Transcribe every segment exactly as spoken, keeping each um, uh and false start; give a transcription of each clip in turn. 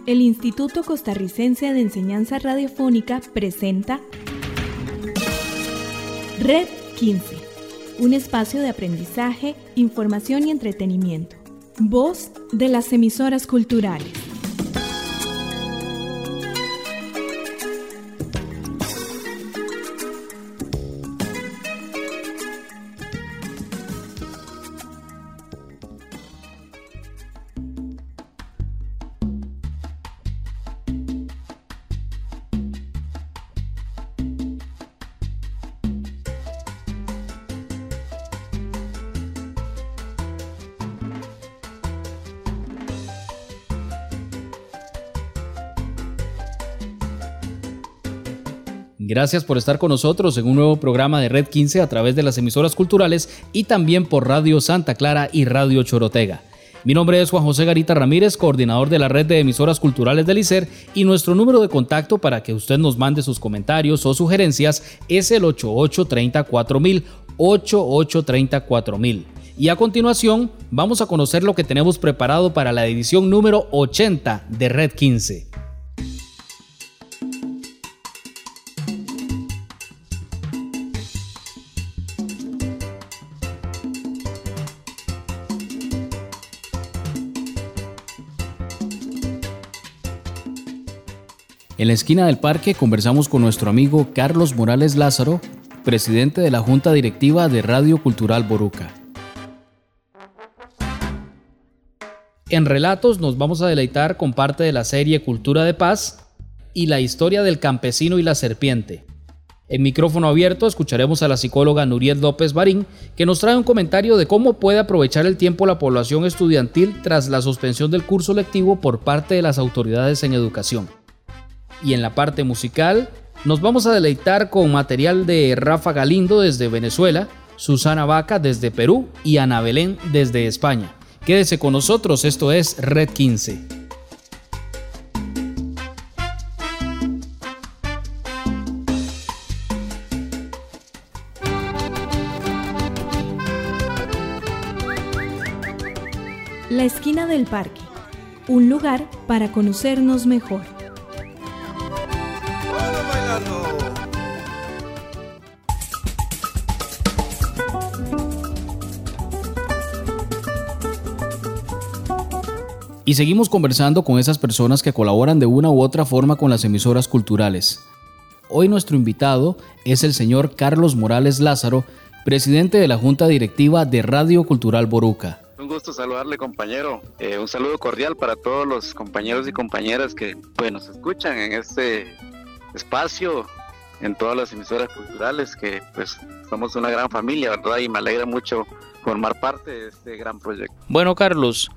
el Instituto Costarricense de Enseñanza Radiofónica presenta Red quince, un espacio de aprendizaje, información y entretenimiento. Voz de las emisoras culturales. Gracias por estar con nosotros en un nuevo programa de Red quince a través de las emisoras culturales y también por Radio Santa Clara y Radio Chorotega. Mi nombre es Juan José Garita Ramírez, coordinador de la red de emisoras culturales del I C E R, y nuestro número de contacto para que usted nos mande sus comentarios o sugerencias es el ocho ocho tres cuatro mil, ocho ocho tres cuatro mil. Y a continuación vamos a conocer lo que tenemos preparado para la edición número ochenta de Red quince. En la esquina del parque conversamos con nuestro amigo Carlos Morales Lázaro, presidente de la Junta Directiva de Radio Cultural Boruca. En Relatos nos vamos a deleitar con parte de la serie Cultura de Paz y la historia del campesino y la serpiente. En Micrófono Abierto escucharemos a la psicóloga Nuriel López Barín, que nos trae un comentario de cómo puede aprovechar el tiempo la población estudiantil tras la suspensión del curso lectivo por parte de las autoridades en educación. Y en la parte musical nos vamos a deleitar con material de Rafa Galindo desde Venezuela, Susana Vaca desde Perú y Ana Belén desde España. Quédese con nosotros, esto es Red quince. La esquina del parque, un lugar para conocernos mejor. Y seguimos conversando con esas personas que colaboran de una u otra forma con las emisoras culturales. Hoy nuestro invitado es el señor Carlos Morales Lázaro, presidente de la Junta Directiva de Radio Cultural Boruca. Un gusto saludarle, compañero. Eh, un saludo cordial para todos los compañeros y compañeras que pues, nos escuchan en este espacio, en todas las emisoras culturales, que pues somos una gran familia, ¿verdad? Y me alegra mucho formar parte de este gran proyecto. Bueno, Carlos,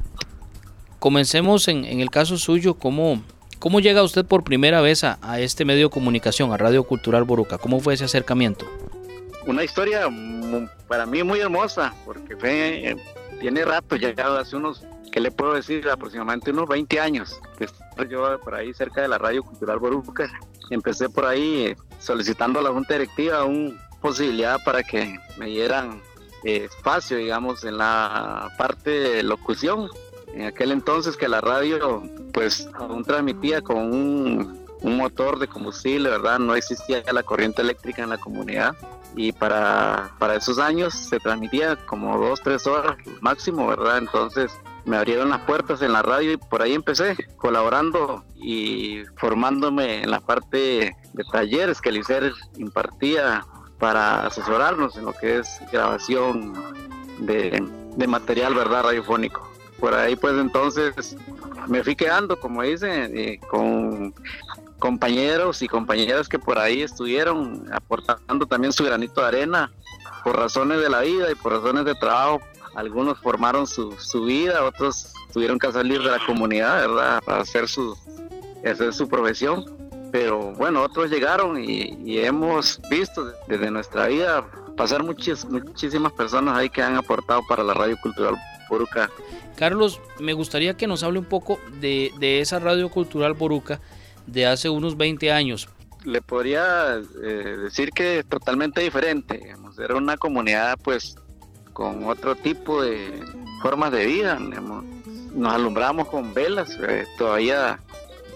comencemos en, en el caso suyo. ¿Cómo, cómo llega usted por primera vez a, a este medio de comunicación, a Radio Cultural Boruca? ¿Cómo fue ese acercamiento? Una historia muy, para mí muy hermosa, porque fue, eh, tiene rato, ya hace unos, ¿qué le puedo decir? Aproximadamente unos veinte años que estoy yo por ahí cerca de la Radio Cultural Boruca. Empecé por ahí eh, solicitando a la Junta Directiva una posibilidad para que me dieran eh, espacio, digamos, en la parte de locución. En aquel entonces que la radio pues aún transmitía con un, un motor de combustible, ¿verdad? No existía la corriente eléctrica en la comunidad, y para, para esos años se transmitía como dos, tres horas máximo, ¿verdad? Entonces me abrieron las puertas en la radio y por ahí empecé colaborando y formándome en la parte de talleres que el I C E R impartía para asesorarnos en lo que es grabación de, de material, ¿verdad? Radiofónico. Por ahí pues entonces me fui quedando, como dicen, eh, con compañeros y compañeras que por ahí estuvieron aportando también su granito de arena por razones de la vida y por razones de trabajo. Algunos formaron su, su vida, otros tuvieron que salir de la comunidad, ¿verdad? Para hacer su, hacer su profesión. Pero bueno, otros llegaron y, y hemos visto desde nuestra vida pasar muchis, muchísimas personas ahí que han aportado para la Radio Cultural Boruca. Carlos, me gustaría que nos hable un poco de, de esa Radio Cultural Boruca de hace unos veinte años. Le podría eh, decir que es totalmente diferente, digamos. Era una comunidad pues con otro tipo de formas de vida, digamos. Nos alumbramos con velas, eh, todavía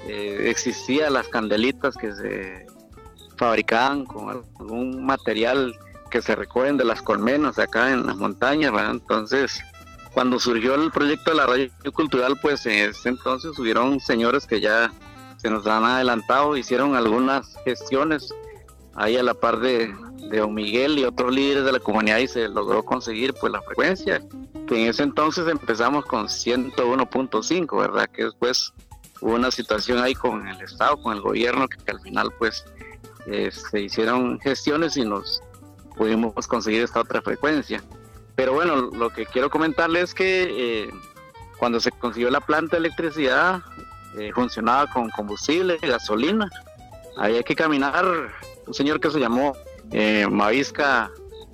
eh, existían las candelitas que se fabricaban con algún material que se recogen de las colmenas acá en las montañas, ¿verdad? Entonces, cuando surgió el proyecto de la radio cultural, pues en ese entonces hubieron señores que ya se nos han adelantado, hicieron algunas gestiones ahí a la par de, de Don Miguel y otros líderes de la comunidad, y se logró conseguir pues la frecuencia, que en ese entonces empezamos con ciento uno punto cinco, ¿verdad? Que después hubo una situación ahí con el Estado, con el gobierno, que, que al final pues eh, se hicieron gestiones y nos pudimos conseguir esta otra frecuencia. Pero bueno, lo que quiero comentarles es que eh, cuando se consiguió la planta de electricidad, eh, funcionaba con combustible, gasolina. Había que caminar, un señor que se llamó eh, Mavisca,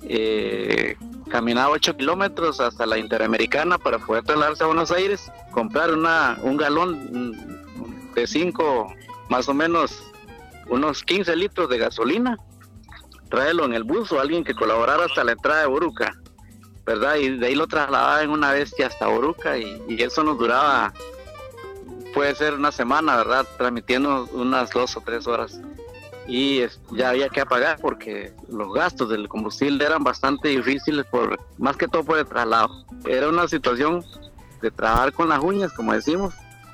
eh, caminaba ocho kilómetros hasta la Interamericana para poder trasladarse a Buenos Aires, comprar una, un galón de cinco, más o menos unos quince litros de gasolina, traerlo en el bus o alguien que colaborara hasta la entrada de Boruca, ¿verdad? Y de ahí lo trasladaba en una bestia hasta Boruca, y, y eso nos duraba, puede ser una semana, ¿verdad? Transmitiendo unas dos o tres horas. Y es, ya había que apagar porque los gastos del combustible eran bastante difíciles, por más que todo por el traslado. Era una situación de trabajar con las uñas, como decimos.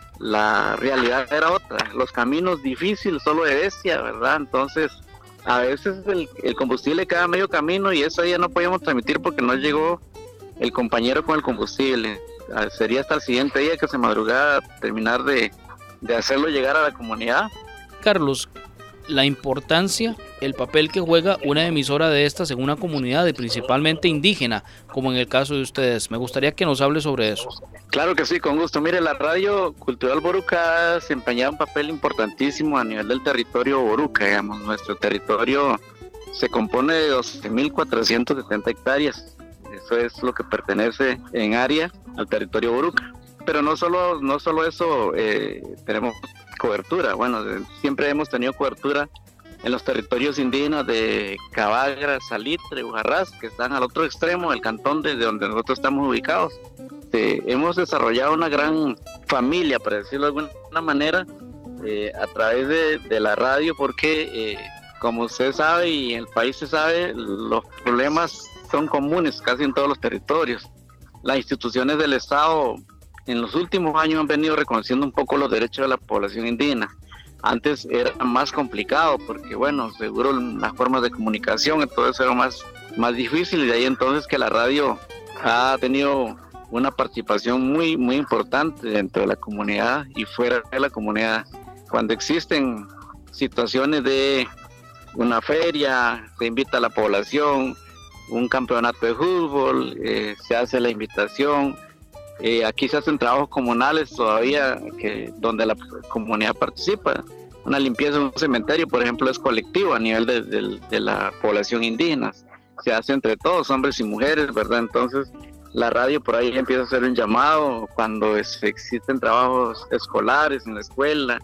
La realidad era otra, los caminos difíciles, solo de bestia, ¿verdad? Entonces, a veces el, el combustible queda medio camino y eso ya no podíamos transmitir porque no llegó el compañero con el combustible. Sería hasta el siguiente día que se madrugara terminar de, de hacerlo llegar a la comunidad. Carlos, la importancia, el papel que juega una emisora de estas en una comunidad y principalmente indígena, como en el caso de ustedes. Me gustaría que nos hable sobre eso. Claro que sí, con gusto. Mire, la radio cultural Boruca desempeñaba un papel importantísimo a nivel del territorio Boruca, digamos. Nuestro territorio se compone de doce mil cuatrocientas setenta hectáreas. Eso es lo que pertenece en área al territorio Boruca. Pero no solo, no solo eso, eh, tenemos cobertura. Bueno, siempre hemos tenido cobertura en los territorios indígenas de Cabagra, Salitre, Ujarrás, que están al otro extremo del cantón desde donde nosotros estamos ubicados. Eh, hemos desarrollado una gran familia, para decirlo de alguna manera, eh, a través de, de la radio, porque eh, como usted sabe y el país se sabe, los problemas son comunes casi en todos los territorios. Las instituciones del Estado en los últimos años han venido reconociendo un poco los derechos de la población indígena. Antes era más complicado porque, bueno, seguro las formas de comunicación, entonces era más, más difícil, y de ahí entonces que la radio ha tenido una participación muy, muy importante dentro de la comunidad y fuera de la comunidad. Cuando existen situaciones de una feria, se invita a la población, un campeonato de fútbol, eh, se hace la invitación. Eh, aquí se hacen trabajos comunales todavía que donde la comunidad participa. Una limpieza de un cementerio, por ejemplo, es colectivo a nivel de, de, de la población indígena. Se hace entre todos, hombres y mujeres, ¿verdad? Entonces, la radio por ahí empieza a hacer un llamado cuando es, existen trabajos escolares en la escuela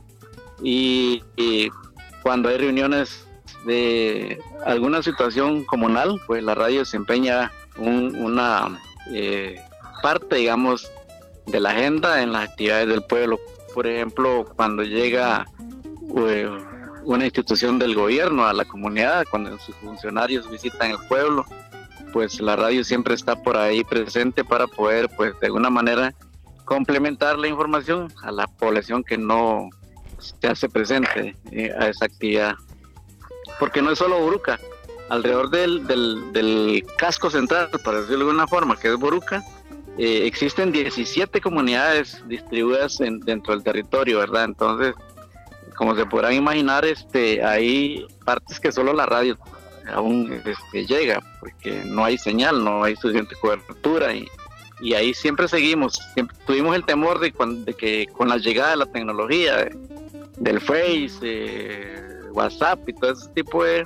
y, y cuando hay reuniones de alguna situación comunal, pues la radio desempeña un, una eh, parte, digamos, de la agenda en las actividades del pueblo. Por ejemplo, cuando llega eh, una institución del gobierno a la comunidad, cuando sus funcionarios visitan el pueblo, pues la radio siempre está por ahí presente para poder, pues de alguna manera, complementar la información a la población que no se hace presente eh, a esa actividad. Porque no es solo Boruca, alrededor del, del, del casco central, para decirlo de alguna forma, que es Boruca, eh, existen diecisiete comunidades distribuidas en, dentro del territorio, ¿verdad? Entonces, como se podrán imaginar, este, hay partes que solo la radio aún este, llega, porque no hay señal, no hay suficiente cobertura, y, y ahí siempre seguimos. Siempre tuvimos el temor de, cuando, de que con la llegada de la tecnología, de, del Face, eh, WhatsApp y todo ese tipo de,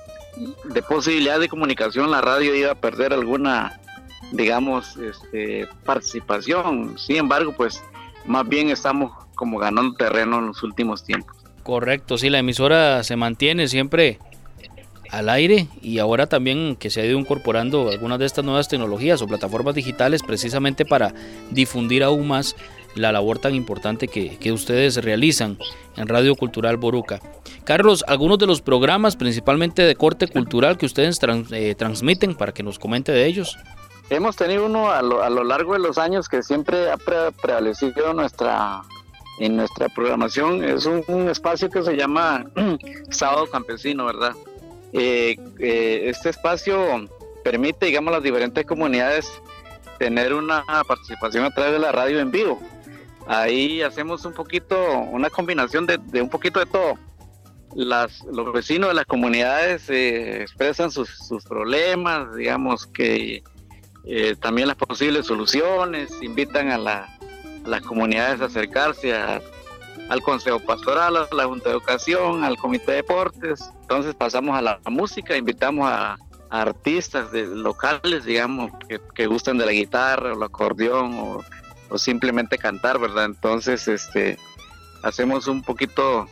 de posibilidades de comunicación, la radio iba a perder alguna, digamos, este, participación. Sin embargo, pues más bien estamos como ganando terreno en los últimos tiempos. Correcto, sí, la emisora se mantiene siempre al aire, y ahora también que se ha ido incorporando algunas de estas nuevas tecnologías o plataformas digitales precisamente para difundir aún más la labor tan importante que, que ustedes realizan en Radio Cultural Boruca. Carlos, algunos de los programas, principalmente de corte cultural, que ustedes trans, eh, transmiten, para que nos comente de ellos. Hemos tenido uno a lo, a lo largo de los años que siempre ha pre- prevalecido nuestra, en nuestra programación. Es un, un espacio que se llama Sábado Campesino, ¿verdad? Eh, eh, este espacio permite, digamos, a las diferentes comunidades tener una participación a través de la radio en vivo. Ahí hacemos un poquito, una combinación de, de un poquito de todo. Las, los vecinos de las comunidades eh, expresan sus, sus problemas, digamos que eh, también las posibles soluciones, invitan a, la, a las comunidades a acercarse a, al Consejo Pastoral, a la Junta de Educación, al Comité de Deportes. Entonces pasamos a la música, invitamos a, a artistas de, locales, digamos, que, que gustan de la guitarra o el acordeón o, o simplemente cantar, ¿verdad? Entonces este, hacemos un poquito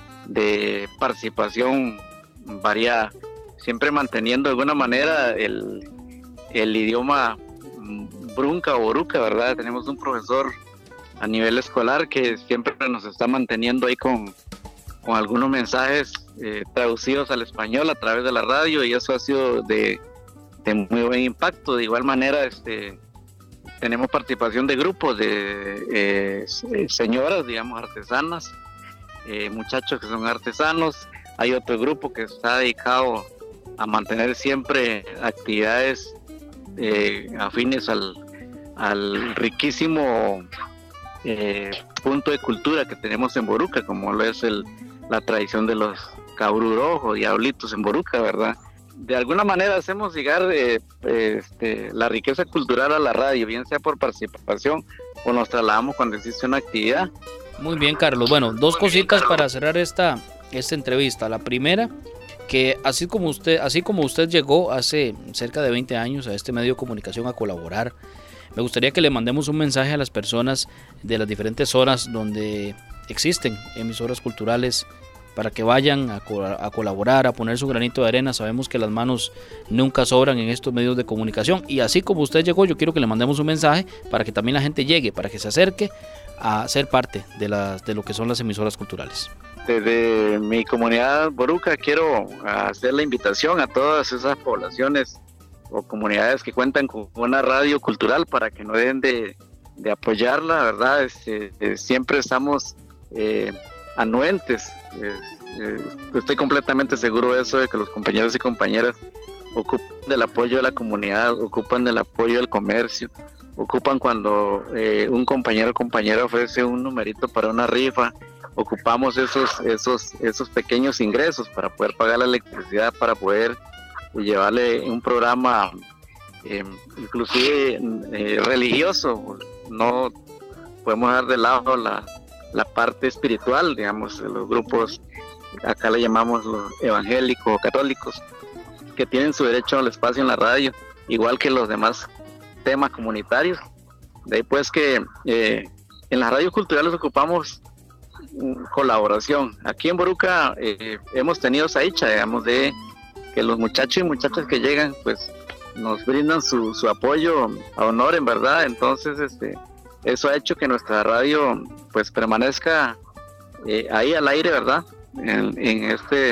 de participación variada, siempre manteniendo de alguna manera el, el idioma brunca o boruca, ¿verdad? Tenemos un profesor a nivel escolar que siempre nos está manteniendo ahí con, con algunos mensajes eh, traducidos al español a través de la radio, y eso ha sido de, de muy buen impacto. De igual manera este, tenemos participación de grupos de eh, señoras, digamos, artesanas, Eh, muchachos que son artesanos. Hay otro grupo que está dedicado a mantener siempre actividades eh, afines al, al riquísimo eh, punto de cultura que tenemos en Boruca, como lo es el, la tradición de los cabrurojos o diablitos en Boruca, ¿verdad? De alguna manera hacemos llegar eh, este, la riqueza cultural a la radio, bien sea por participación o nos trasladamos cuando existe una actividad. Muy bien, Carlos. Bueno, dos cositas para cerrar esta, esta entrevista. La primera, que así como usted, así como usted llegó hace cerca de veinte años a este medio de comunicación a colaborar, me gustaría que le mandemos un mensaje a las personas de las diferentes zonas donde existen emisoras culturales para que vayan a, co- a colaborar, a poner su granito de arena. Sabemos que las manos nunca sobran en estos medios de comunicación, y así como usted llegó, yo quiero que le mandemos un mensaje para que también la gente llegue, para que se acerque a ser parte de, las, de lo que son las emisoras culturales. Desde mi comunidad Boruca quiero hacer la invitación a todas esas poblaciones o comunidades que cuentan con una radio cultural para que no dejen de, de apoyarla, ¿verdad? Este, eh, siempre estamos eh, anuentes. Eh, eh, estoy completamente seguro de eso, de que los compañeros y compañeras ocupan del apoyo de la comunidad, ocupan del apoyo del comercio, ocupan cuando eh, un compañero o compañera ofrece un numerito para una rifa. Ocupamos esos esos esos pequeños ingresos para poder pagar la electricidad, para poder llevarle un programa eh, inclusive eh, religioso. No podemos dejar de lado la, la parte espiritual, digamos, de los grupos, acá le llamamos los evangélicos o católicos, que tienen su derecho al espacio en la radio, igual que los demás temas comunitarios. De ahí pues que eh, en las radios culturales ocupamos colaboración. Aquí en Boruca eh, hemos tenido esa dicha, digamos, de que los muchachos y muchachas que llegan pues nos brindan su, su apoyo a honor, en verdad. Entonces este eso ha hecho que nuestra radio pues permanezca eh, ahí al aire, verdad, en, en este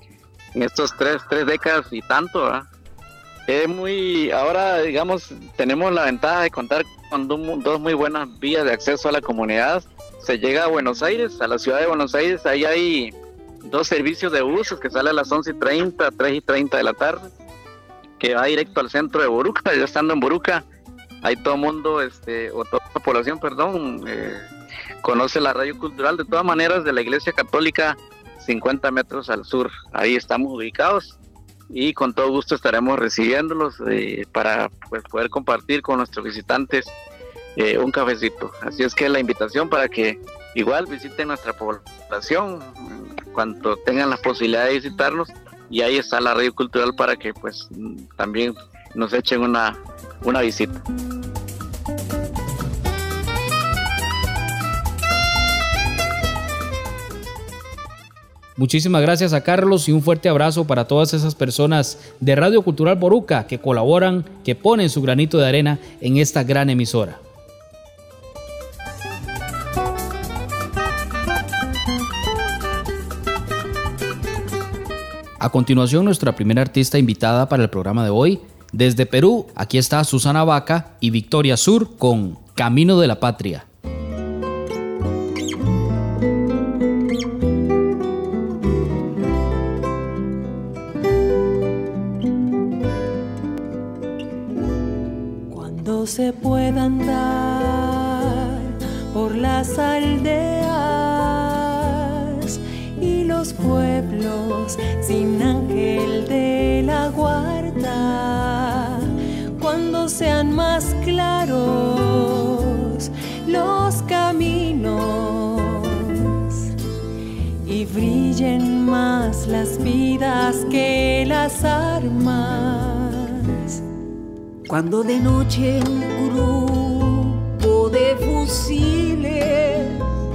en estos tres tres décadas y tanto, ¿verdad? Es muy, ahora digamos tenemos la ventaja de contar con dos, dos muy buenas vías de acceso a la comunidad. Se llega a Buenos Aires, a la ciudad de Buenos Aires. Ahí hay dos servicios de buses que salen a las once y treinta, tres y treinta de la tarde, que va directo al centro de Boruca. Ya estando en Boruca, ahí todo el mundo, este, o toda la población, perdón, eh, conoce la radio cultural. De todas maneras, de la Iglesia Católica, cincuenta metros al sur, ahí estamos ubicados, y con todo gusto estaremos recibiéndolos eh, para pues, poder compartir con nuestros visitantes Eh, un cafecito. Así es que la invitación para que igual visiten nuestra población cuando tengan la posibilidad de visitarnos, y ahí está la radio cultural para que pues también nos echen una, una visita. Muchísimas gracias a Carlos y un fuerte abrazo para todas esas personas de Radio Cultural Boruca que colaboran, que ponen su granito de arena en esta gran emisora. A continuación, nuestra primera artista invitada para el programa de hoy. Desde Perú, aquí está Susana Baca y Victoria Sur con Camino de la Patria. Cuando se pueda andar por las aldeas y los pueblos sin ángel de la guarda, cuando sean más claros los caminos y brillen más las vidas que las armas, cuando de noche un grupo de fusiles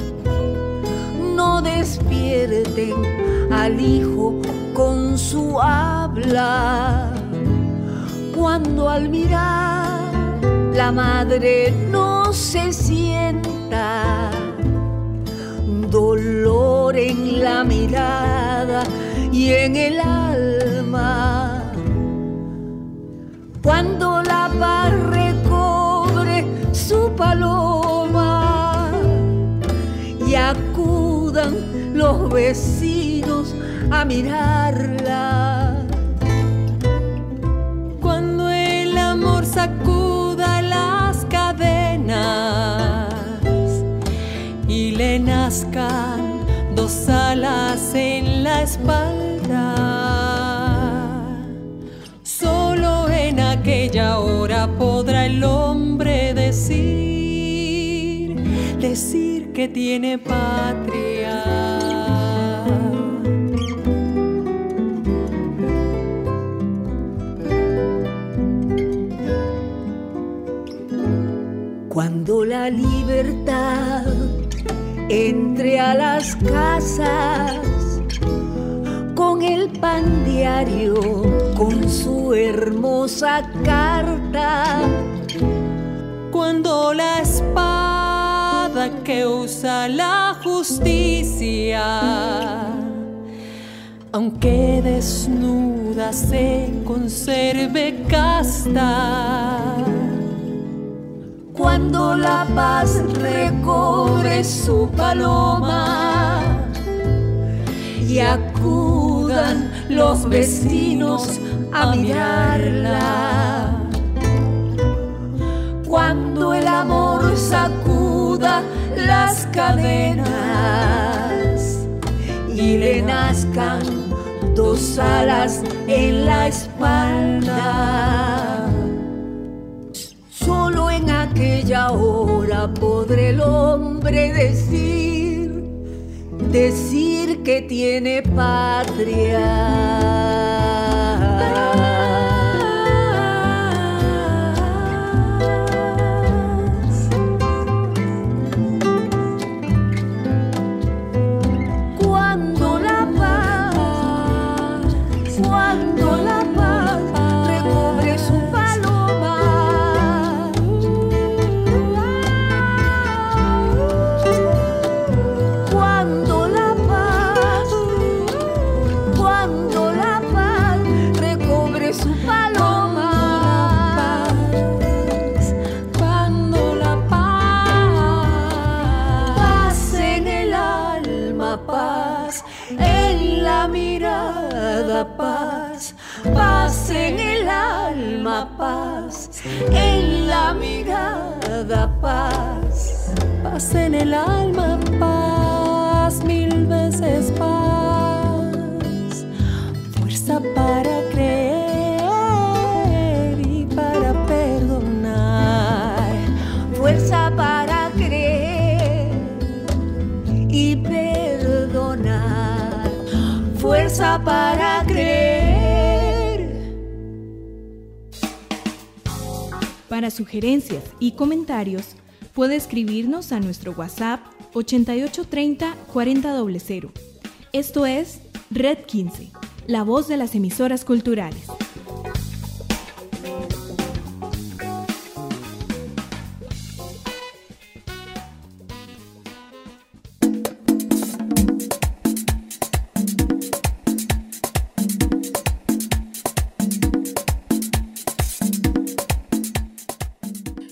no despierten al hijo con su habla, cuando al mirar la madre no se sienta dolor en la mirada y en el alma, cuando la paz recobre su paloma y acudan los vecinos a mirarla, cuando el amor sacuda las cadenas y le nazcan dos alas en la espalda, solo en aquella hora podrá el hombre decir, decir que tiene patria. Cuando la libertad entre a las casas con el pan diario, con su hermosa carta, cuando la espada que usa la justicia, aunque desnuda, se conserve casta, cuando la paz recobre su paloma y acudan los vecinos a mirarla, cuando el amor sacuda las cadenas y le nazcan dos alas en la espalda, solo en aquella hora podrá el hombre decir, decir que tiene patria. Cuando la paz, cuando la paz recobre su paloma, cuando la paz, cuando la paz recobre su paloma, cuando la paz, paz en el alma, paz en la mirada, paz, paz en el alma, paz en la mirada, paz, paz en el alma, paz, mil veces paz, fuerza para creer y para perdonar, fuerza para creer y perdonar, fuerza para creer. Para sugerencias y comentarios, puede escribirnos a nuestro WhatsApp ochenta y ocho treinta cuarenta cero. Esto es Red quince, la voz de las emisoras culturales.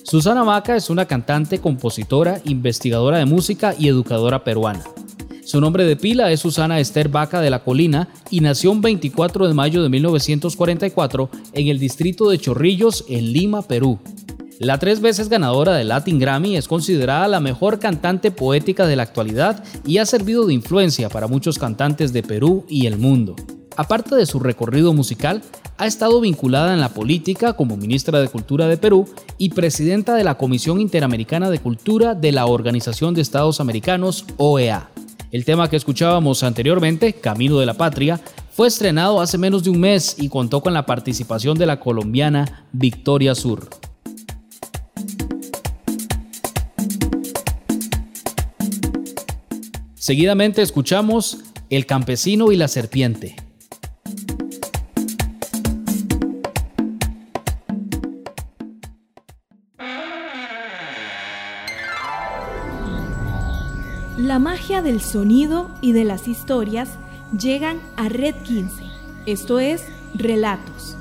Susana Baca es una cantante, compositora, investigadora de música y educadora peruana. Su nombre de pila es Susana Esther Baca de la Colina y nació el veinticuatro de mayo de mil novecientos cuarenta y cuatro en el distrito de Chorrillos, en Lima, Perú. La tres veces ganadora del Latin Grammy es considerada la mejor cantante poética de la actualidad y ha servido de influencia para muchos cantantes de Perú y el mundo. Aparte de su recorrido musical, ha estado vinculada en la política como ministra de Cultura de Perú y presidenta de la Comisión Interamericana de Cultura de la Organización de Estados Americanos, O E A. El tema que escuchábamos anteriormente, Camino de la Patria, fue estrenado hace menos de un mes y contó con la participación de la colombiana Victoria Sur. Seguidamente escuchamos El campesino y la serpiente. La magia del sonido y de las historias llegan a Red quince, esto es Relatos.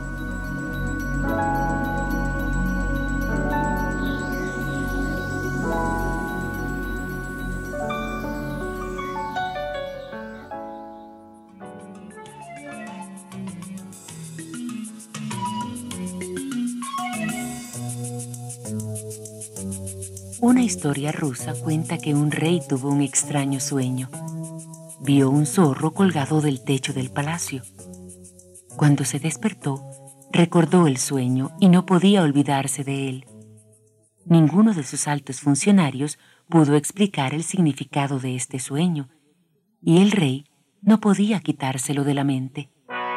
Una historia rusa cuenta que un rey tuvo un extraño sueño. Vio un zorro colgado del techo del palacio. Cuando se despertó, recordó el sueño y no podía olvidarse de él. Ninguno de sus altos funcionarios pudo explicar el significado de este sueño, y el rey no podía quitárselo de la mente.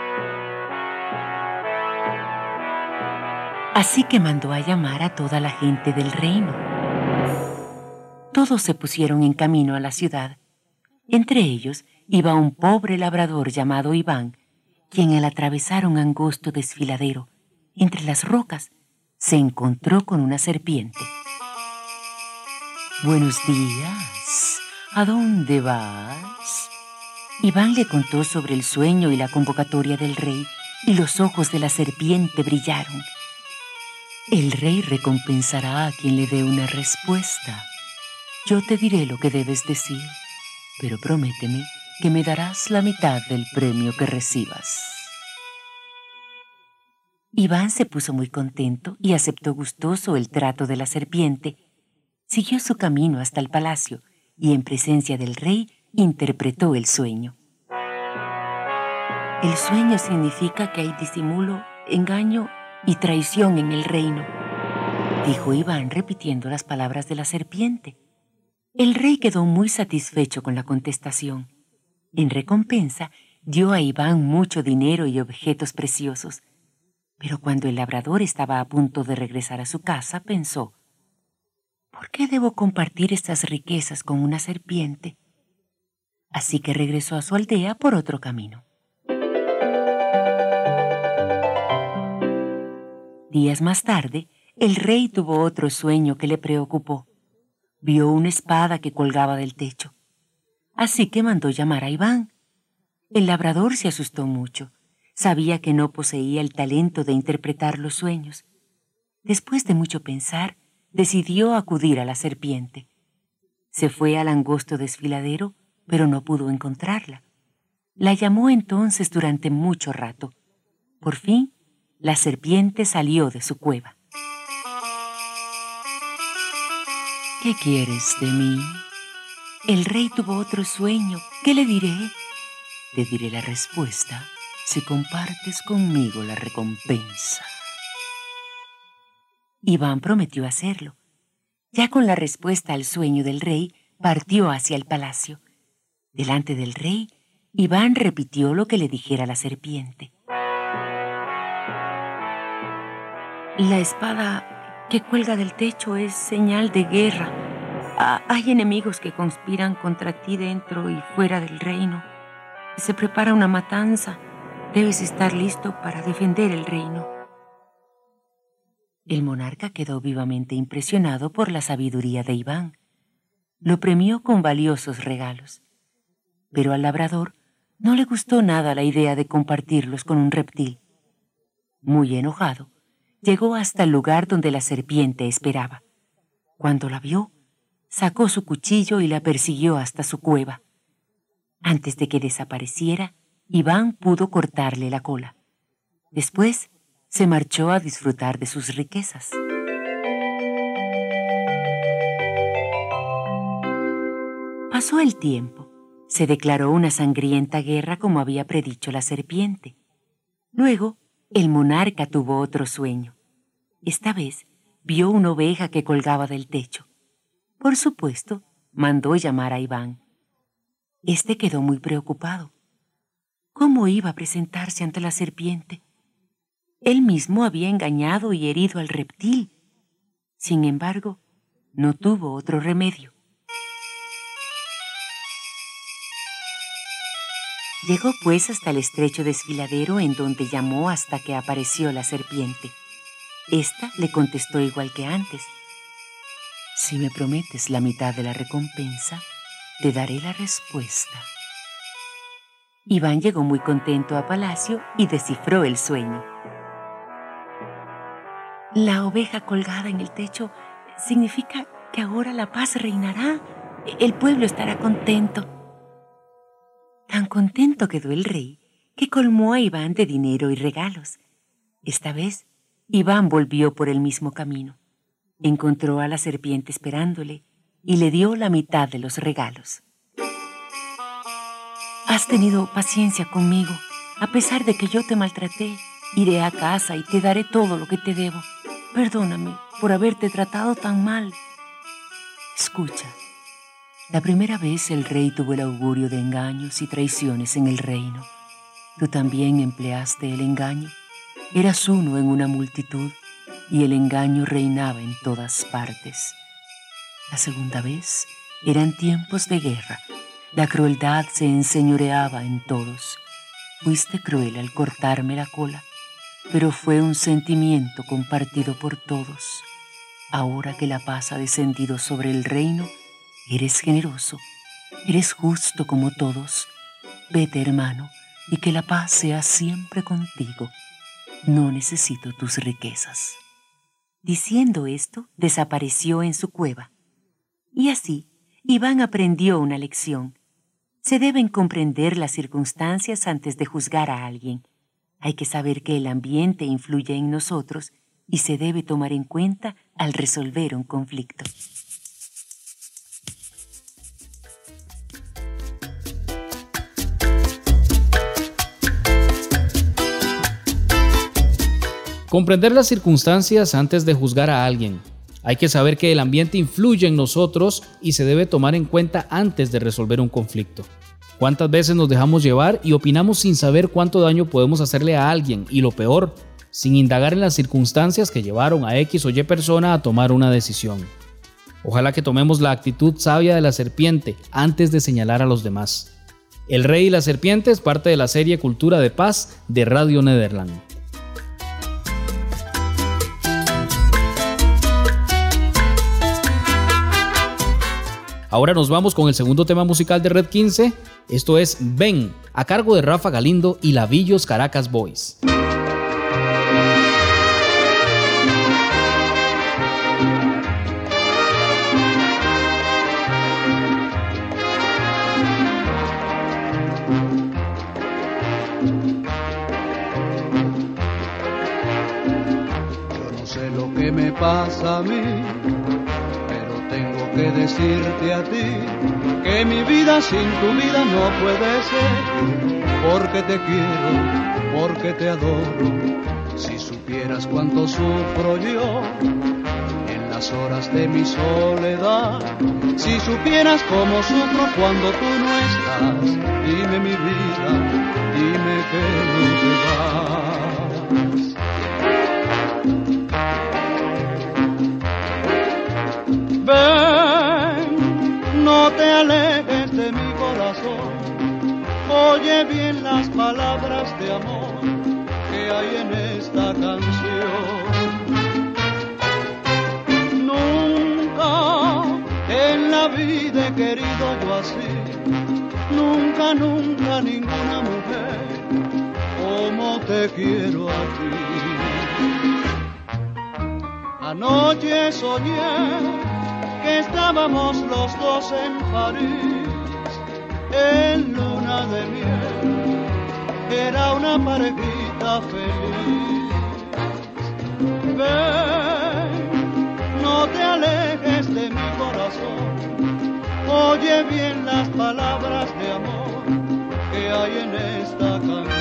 Así que mandó a llamar a toda la gente del reino. Todos se pusieron en camino a la ciudad. Entre ellos iba un pobre labrador llamado Iván, quien al atravesar un angosto desfiladero entre las rocas se encontró con una serpiente. «Buenos días, ¿a dónde vas?». Iván le contó sobre el sueño y la convocatoria del rey, y los ojos de la serpiente brillaron. «El rey recompensará a quien le dé una respuesta. Yo te diré lo que debes decir, pero prométeme que me darás la mitad del premio que recibas». Iván se puso muy contento y aceptó gustoso el trato de la serpiente. Siguió su camino hasta el palacio y en presencia del rey interpretó el sueño. El sueño significa que hay disimulo, engaño y traición en el reino, dijo Iván repitiendo las palabras de la serpiente. El rey quedó muy satisfecho con la contestación. En recompensa, dio a Iván mucho dinero y objetos preciosos. Pero cuando el labrador estaba a punto de regresar a su casa, pensó: ¿por qué debo compartir estas riquezas con una serpiente? Así que regresó a su aldea por otro camino. Días más tarde, el rey tuvo otro sueño que le preocupó. Vio una espada que colgaba del techo. Así que mandó llamar a Iván. El labrador se asustó mucho. Sabía que no poseía el talento de interpretar los sueños. Después de mucho pensar, decidió acudir a la serpiente. Se fue al angosto desfiladero, pero no pudo encontrarla. La llamó entonces durante mucho rato. Por fin, la serpiente salió de su cueva. «¿Qué quieres de mí?». El rey tuvo otro sueño. ¿Qué le diré? Te diré la respuesta si compartes conmigo la recompensa. Iván prometió hacerlo. Ya con la respuesta al sueño del rey, partió hacia el palacio. Delante del rey, Iván repitió lo que le dijera la serpiente. «La espada que cuelga del techo es señal de guerra. Ah, hay enemigos que conspiran contra ti dentro y fuera del reino. Se prepara una matanza. Debes estar listo para defender el reino». El monarca quedó vivamente impresionado por la sabiduría de Iván. Lo premió con valiosos regalos. Pero al labrador no le gustó nada la idea de compartirlos con un reptil. Muy enojado, llegó hasta el lugar donde la serpiente esperaba. Cuando la vio, sacó su cuchillo y la persiguió hasta su cueva. Antes de que desapareciera, Iván pudo cortarle la cola. Después, se marchó a disfrutar de sus riquezas. Pasó el tiempo. Se declaró una sangrienta guerra como había predicho la serpiente. Luego, el monarca tuvo otro sueño. Esta vez, vio una oveja que colgaba del techo. Por supuesto, mandó llamar a Iván. Este quedó muy preocupado. ¿Cómo iba a presentarse ante la serpiente? Él mismo había engañado y herido al reptil. Sin embargo, no tuvo otro remedio. Llegó pues hasta el estrecho desfiladero en donde llamó hasta que apareció la serpiente. Esta le contestó igual que antes. Si me prometes la mitad de la recompensa, te daré la respuesta. Iván llegó muy contento a palacio y descifró el sueño. La oveja colgada en el techo significa que ahora la paz reinará. El pueblo estará contento. Tan contento quedó el rey que colmó a Iván de dinero y regalos. Esta vez, Iván volvió por el mismo camino. Encontró a la serpiente esperándole y le dio la mitad de los regalos. Has tenido paciencia conmigo. A pesar de que yo te maltraté, iré a casa y te daré todo lo que te debo. Perdóname por haberte tratado tan mal. Escucha. La primera vez el rey tuvo el augurio de engaños y traiciones en el reino. Tú también empleaste el engaño. Eras uno en una multitud y el engaño reinaba en todas partes. La segunda vez eran tiempos de guerra. La crueldad se enseñoreaba en todos. Fuiste cruel al cortarme la cola, pero fue un sentimiento compartido por todos. Ahora que la paz ha descendido sobre el reino, eres generoso, eres justo como todos. Vete, hermano, y que la paz sea siempre contigo. No necesito tus riquezas. Diciendo esto, desapareció en su cueva. Y así, Iván aprendió una lección. Se deben comprender las circunstancias antes de juzgar a alguien. Hay que saber que el ambiente influye en nosotros y se debe tomar en cuenta al resolver un conflicto. Comprender las circunstancias antes de juzgar a alguien. Hay que saber que el ambiente influye en nosotros y se debe tomar en cuenta antes de resolver un conflicto. ¿Cuántas veces nos dejamos llevar y opinamos sin saber cuánto daño podemos hacerle a alguien? Y lo peor, sin indagar en las circunstancias que llevaron a X o Y persona a tomar una decisión. Ojalá que tomemos la actitud sabia de la serpiente antes de señalar a los demás. El Rey y la Serpiente es parte de la serie Cultura de Paz de Radio Nederland. Ahora nos vamos con el segundo tema musical de Red quince. Esto es Ven, a cargo de Rafa Galindo y Lavillos Caracas Boys. Yo no sé lo que me pasa a mí, que decirte a ti que mi vida sin tu vida no puede ser, porque te quiero, porque te adoro. Si supieras cuánto sufro yo en las horas de mi soledad, si supieras cómo sufro cuando tú no estás, dime mi vida, dime que no te vas. Ven, no te alejes de mi corazón, oye bien las palabras de amor que hay en esta canción. Nunca en la vida he querido yo así, nunca, nunca ninguna mujer como te quiero a ti. Anoche soñé que estábamos los dos en París, en luna de miel, era una parejita feliz. Ven, no te alejes de mi corazón, oye bien las palabras de amor que hay en esta canción.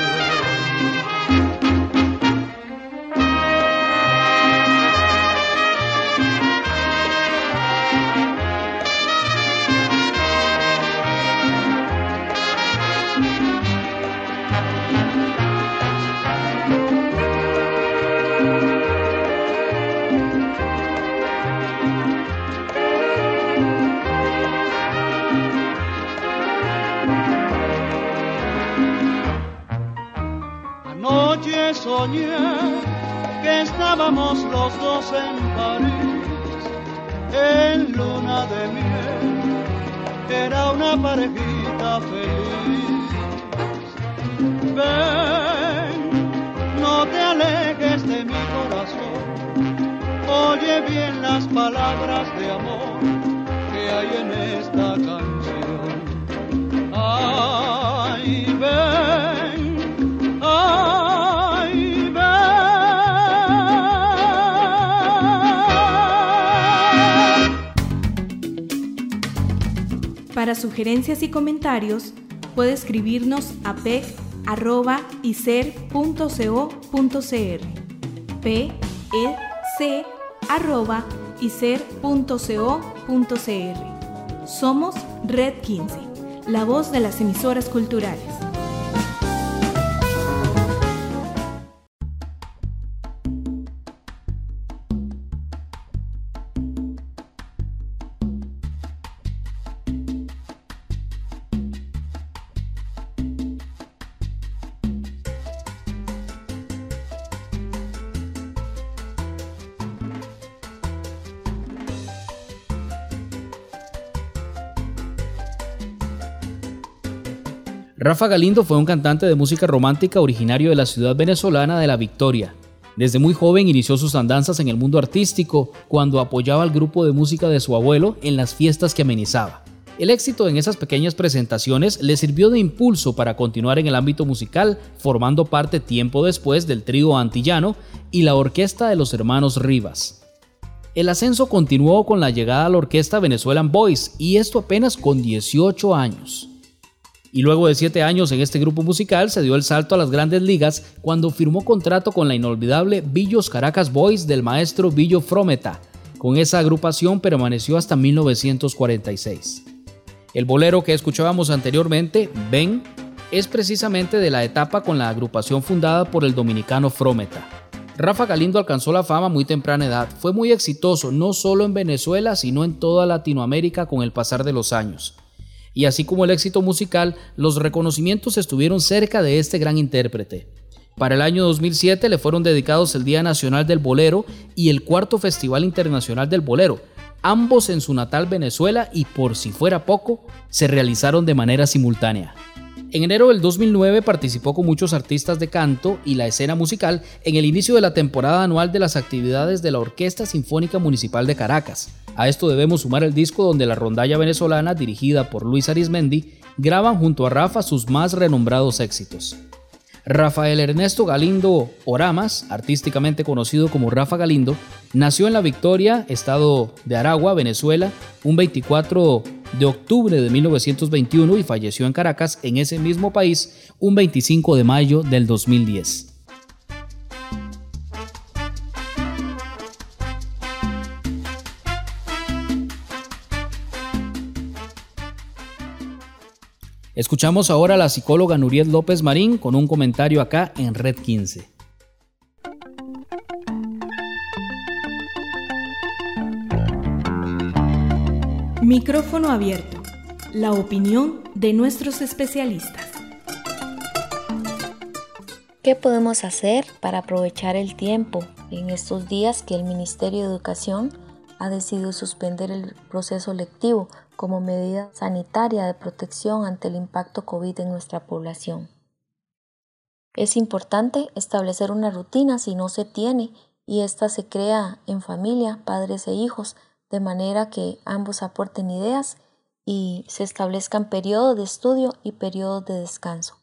Anoche soñé que estábamos los dos en París, en luna de miel, era una parejita feliz. Ven, no te alejes de mi corazón, oye bien las palabras de amor que hay en esta canción. Ay, ven, ay, ven. Para sugerencias y comentarios, puede escribirnos a pec arroba iser punto co punto cr, p e c arroba iser punto co punto cr. Somos Red quince, la voz de las emisoras culturales. Rafa Galindo fue un cantante de música romántica originario de la ciudad venezolana de La Victoria. Desde muy joven inició sus andanzas en el mundo artístico cuando apoyaba al grupo de música de su abuelo en las fiestas que amenizaba. El éxito en esas pequeñas presentaciones le sirvió de impulso para continuar en el ámbito musical, formando parte tiempo después del trío antillano y la orquesta de los hermanos Rivas. El ascenso continuó con la llegada a la orquesta Venezuelan Boys, y esto apenas con dieciocho años. Y luego de siete años en este grupo musical se dio el salto a las grandes ligas cuando firmó contrato con la inolvidable Billos Caracas Boys del maestro Billo Frometa. Con esa agrupación permaneció hasta mil novecientos cuarenta y seis. El bolero que escuchábamos anteriormente, Ven, es precisamente de la etapa con la agrupación fundada por el dominicano Frometa. Rafa Galindo alcanzó la fama a muy temprana edad. Fue muy exitoso no solo en Venezuela, sino en toda Latinoamérica con el pasar de los años. Y así como el éxito musical, los reconocimientos estuvieron cerca de este gran intérprete. Para el año dos mil siete le fueron dedicados el Día Nacional del Bolero y el Cuarto Festival Internacional del Bolero, ambos en su natal Venezuela, y por si fuera poco, se realizaron de manera simultánea. En enero del dos mil nueve participó con muchos artistas de canto y la escena musical en el inicio de la temporada anual de las actividades de la Orquesta Sinfónica Municipal de Caracas. A esto debemos sumar el disco donde la rondalla venezolana, dirigida por Luis Arizmendi, graban junto a Rafa sus más renombrados éxitos. Rafael Ernesto Galindo Oramas, artísticamente conocido como Rafa Galindo, nació en La Victoria, estado de Aragua, Venezuela, un veinticuatro de octubre de mil novecientos veintiuno y falleció en Caracas, en ese mismo país, un veinticinco de mayo del dos mil diez. Escuchamos ahora a la psicóloga Nuriel López Marín con un comentario acá en Red quince. Micrófono abierto. La opinión de nuestros especialistas. ¿Qué podemos hacer para aprovechar el tiempo en estos días que el Ministerio de Educación ha decidido suspender el proceso lectivo como medida sanitaria de protección ante el impacto COVID en nuestra población? Es importante establecer una rutina si no se tiene y esta se crea en familia, padres e hijos, de manera que ambos aporten ideas y se establezcan periodos de estudio y periodos de descanso,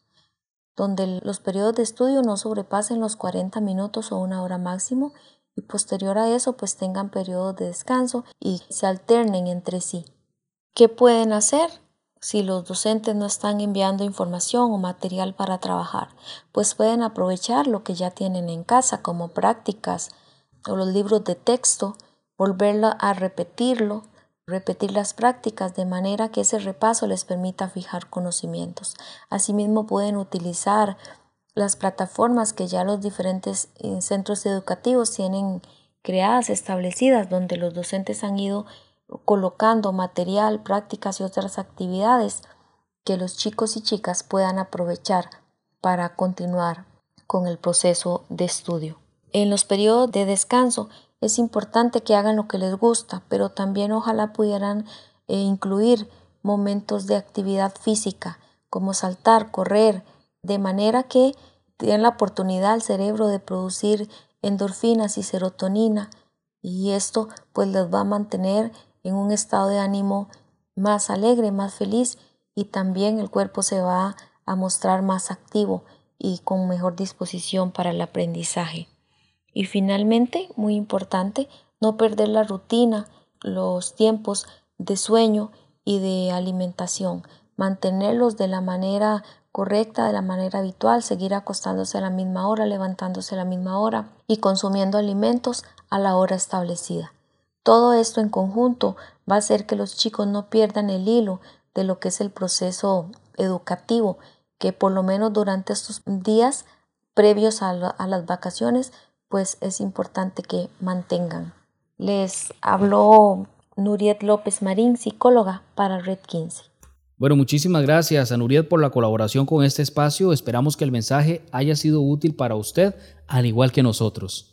donde los periodos de estudio no sobrepasen los cuarenta minutos o una hora máximo, y posterior a eso pues tengan periodos de descanso y se alternen entre sí. ¿Qué pueden hacer si los docentes no están enviando información o material para trabajar? Pues pueden aprovechar lo que ya tienen en casa como prácticas o los libros de texto, volverlo a repetirlo, repetir las prácticas de manera que ese repaso les permita fijar conocimientos. Asimismo pueden utilizar las plataformas que ya los diferentes centros educativos tienen creadas, establecidas, donde los docentes han ido colocando material, prácticas y otras actividades que los chicos y chicas puedan aprovechar para continuar con el proceso de estudio. En los periodos de descanso es importante que hagan lo que les gusta, pero también ojalá pudieran eh, incluir momentos de actividad física, como saltar, correr, de manera que tienen la oportunidad al cerebro de producir endorfinas y serotonina, y esto pues les va a mantener en un estado de ánimo más alegre, más feliz, y también el cuerpo se va a mostrar más activo y con mejor disposición para el aprendizaje. Y finalmente, muy importante, no perder la rutina, los tiempos de sueño y de alimentación, mantenerlos de la manera correcta, de la manera habitual, seguir acostándose a la misma hora, levantándose a la misma hora y consumiendo alimentos a la hora establecida. Todo esto en conjunto va a hacer que los chicos no pierdan el hilo de lo que es el proceso educativo, que por lo menos durante estos días previos a, la, a las vacaciones, pues es importante que mantengan. Les habló Nuriet López Marín, psicóloga para Red quince. Bueno, muchísimas gracias a Nuriet por la colaboración con este espacio. Esperamos que el mensaje haya sido útil para usted, al igual que nosotros.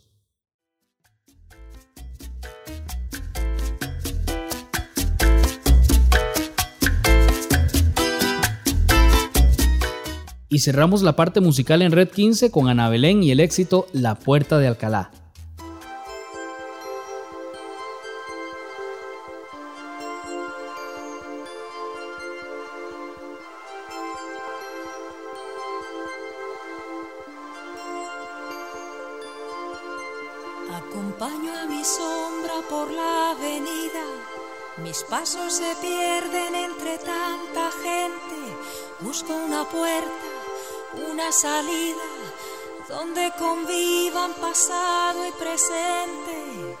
Y cerramos la parte musical en Red quince con Ana Belén y el éxito La Puerta de Alcalá. Acompaño a mi sombra por la avenida, mis pasos se pierden entre tanta gente, busco una puerta, una salida donde convivan pasado y presente.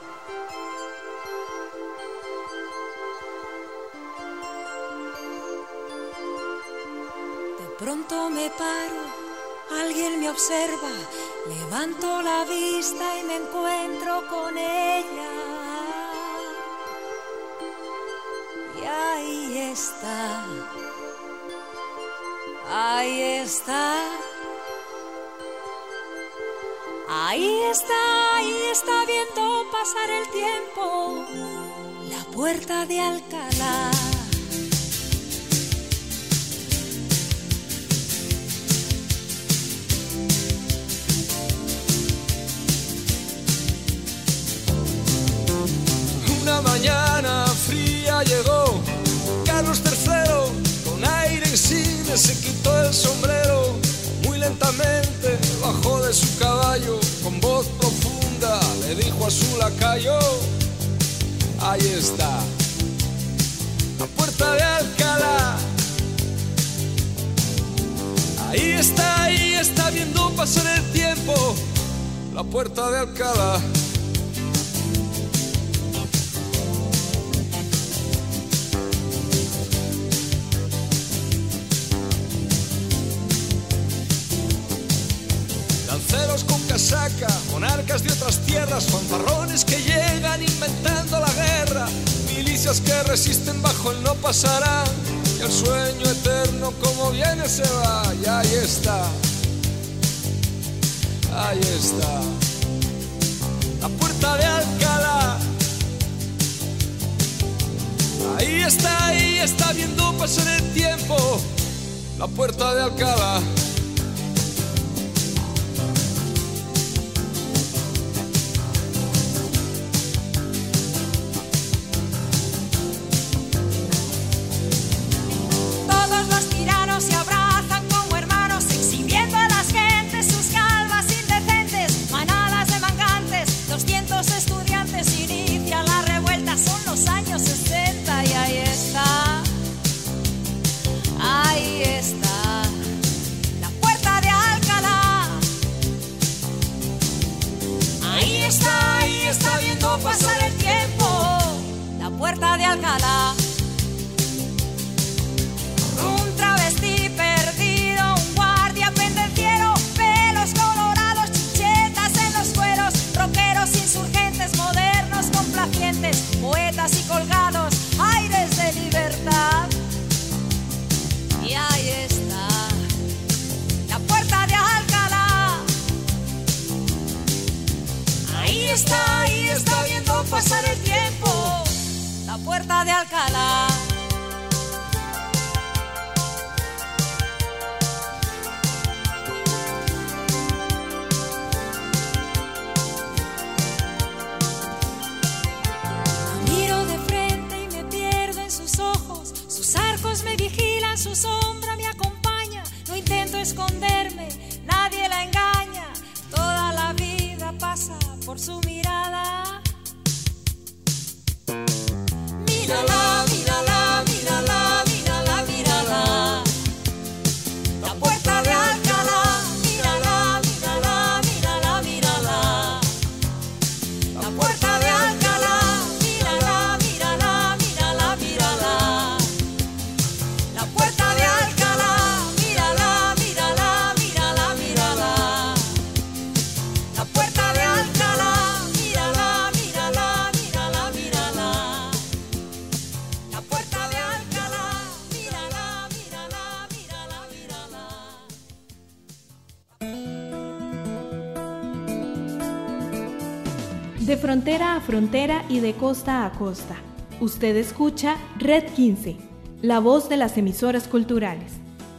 De pronto me paro, alguien me observa, levanto la vista y me encuentro con ella. Y ahí está. Ahí está, ahí está, ahí está viendo pasar el tiempo, la puerta de Alcalá. Una mañana fría llegó Carlos tercero, con aire insigne se quitó el sombrero, muy lentamente bajó de su caballo, con voz profunda le dijo a su lacayo: ahí está, la puerta de Alcalá. Ahí está, ahí está viendo pasar el tiempo, la puerta de Alcalá. Lanceros con casaca, monarcas de otras tierras, fanfarrones que llegan inventando la guerra, milicias que resisten bajo el no pasarán, y el sueño eterno como viene se va. Y ahí está, ahí está, la puerta de Alcalá. Ahí está, ahí está viendo pasar el tiempo, la puerta de Alcalá. puerta de Alcalá. Un travesti perdido, un guardia pendenciero, pelos colorados, chichetas en los cueros, rockeros insurgentes, modernos complacientes, poetas y colgados, aires de libertad. Y ahí está la puerta de Alcalá. Ahí está, ahí está viendo pasar el tiempo, la puerta de Alcalá. La miro de frente y me pierdo en sus ojos, sus arcos me vigilan, su sombra me acompaña. No intento esconderme, nadie la engaña, toda la vida pasa por su mirada. Mírala, mírala, mírala, mírala, mírala. La puerta de Alcalá. Mírala, mírala, mírala, mírala. La puerta de Alcalá. Mírala, mírala, mírala, mírala. La puerta de Alcalá. Mírala, mírala, mírala, mírala. La puerta de Alcalá. Mírala, mírala, mírala, mírala. La puerta de Alcalá. Mírala, mírala, mírala, mírala. De frontera a frontera y de costa a costa, usted escucha Red quince, la voz de las emisoras culturales.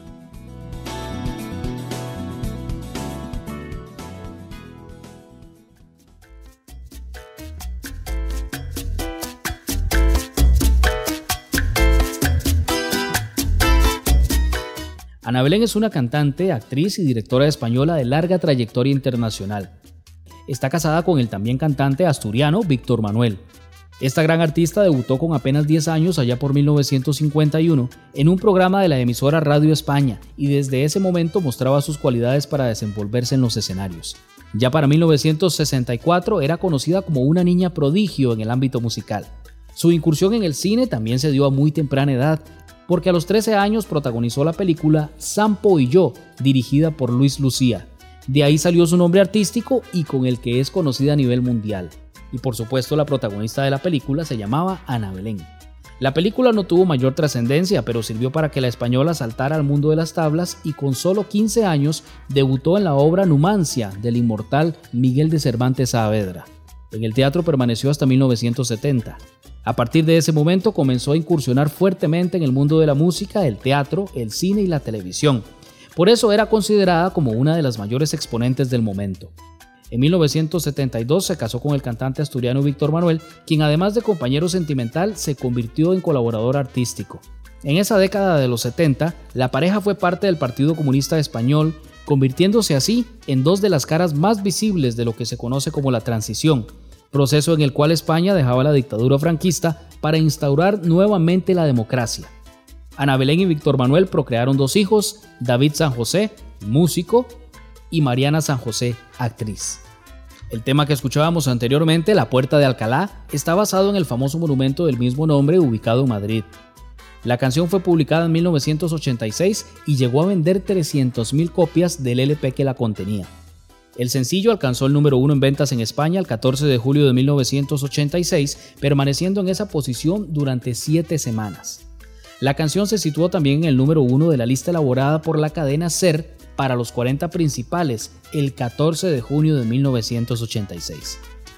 Ana Belén es una cantante, actriz y directora española de larga trayectoria internacional. Está casada con el también cantante asturiano Víctor Manuel. Esta gran artista debutó con apenas diez años allá por mil novecientos cincuenta y uno en un programa de la emisora Radio España y desde ese momento mostraba sus cualidades para desenvolverse en los escenarios. Ya para mil novecientos sesenta y cuatro era conocida como una niña prodigio en el ámbito musical. Su incursión en el cine también se dio a muy temprana edad, porque a los trece años protagonizó la película Sampo y yo, dirigida por Luis Lucía. De ahí salió su nombre artístico y con el que es conocida a nivel mundial. Y por supuesto la protagonista de la película se llamaba Ana Belén. La película no tuvo mayor trascendencia, pero sirvió para que la española saltara al mundo de las tablas y con solo quince años debutó en la obra Numancia del inmortal Miguel de Cervantes Saavedra. En el teatro permaneció hasta mil novecientos setenta. A partir de ese momento comenzó a incursionar fuertemente en el mundo de la música, el teatro, el cine y la televisión. Por eso era considerada como una de las mayores exponentes del momento. En mil novecientos setenta y dos se casó con el cantante asturiano Víctor Manuel, quien además de compañero sentimental se convirtió en colaborador artístico. En esa década de los setenta, la pareja fue parte del Partido Comunista Español, convirtiéndose así en dos de las caras más visibles de lo que se conoce como la transición, proceso en el cual España dejaba la dictadura franquista para instaurar nuevamente la democracia. Ana Belén y Víctor Manuel procrearon dos hijos, David San José, músico, y Mariana San José, actriz. El tema que escuchábamos anteriormente, La Puerta de Alcalá, está basado en el famoso monumento del mismo nombre ubicado en Madrid. La canción fue publicada en mil novecientos ochenta y seis y llegó a vender trescientas mil copias del L P que la contenía. El sencillo alcanzó el número uno en ventas en España el catorce de julio de mil novecientos ochenta y seis, permaneciendo en esa posición durante siete semanas. La canción se situó también en el número uno de la lista elaborada por la cadena SER para los cuarenta principales el catorce de junio de mil novecientos ochenta y seis.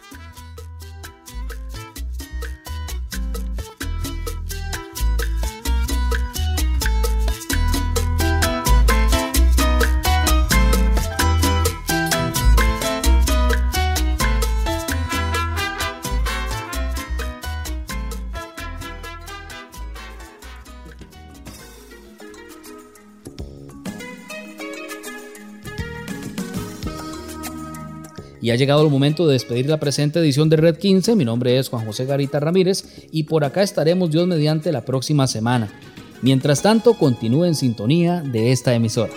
Y ha llegado el momento de despedir la presente edición de Red quince. Mi nombre es Juan José Garita Ramírez y por acá estaremos Dios mediante la próxima semana. Mientras tanto, continúe en sintonía de esta emisora.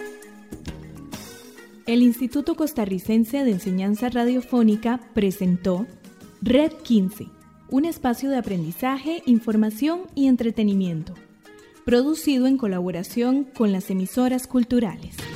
El Instituto Costarricense de Enseñanza Radiofónica presentó Red quince, un espacio de aprendizaje, información y entretenimiento, producido en colaboración con las emisoras culturales.